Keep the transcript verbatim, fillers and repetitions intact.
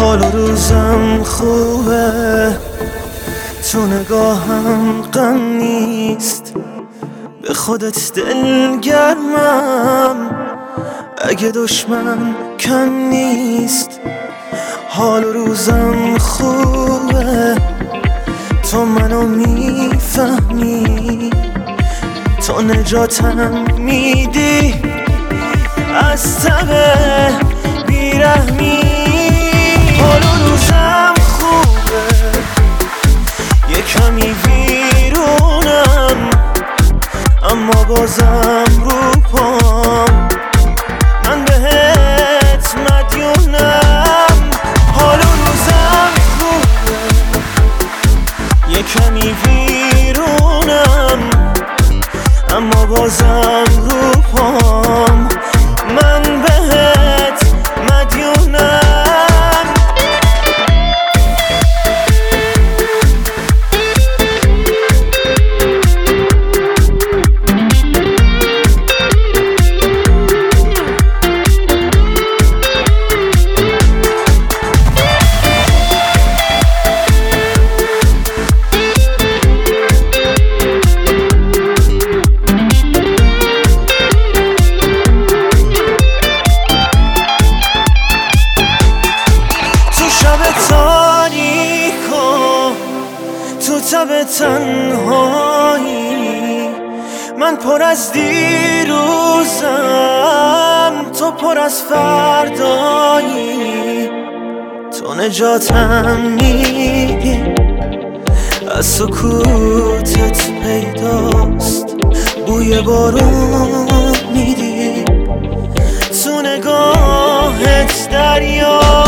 حال و روزم خوبه، تو نگاهم غم نیست، به خودت دلگرمم اگه دشمن کم نیست. حال و روزم خوبه، تو منو میفهمی، تو نجاتم میدی از تب بیرحمی. حال و روزم خوبه، یه کمی ویرونم، اما بازم رو پام من بهت مدیونم. حال و روزم خوبه، یه کمی ویرونم، اما بازم رو پام من بهت مدیونم. تو تب تنهایی، من پر از دیروزم، تو پر از فردایی. تو نجاتم میدی، از سکوتت پیداست بوی بارون میدی، تو نگاهت دریا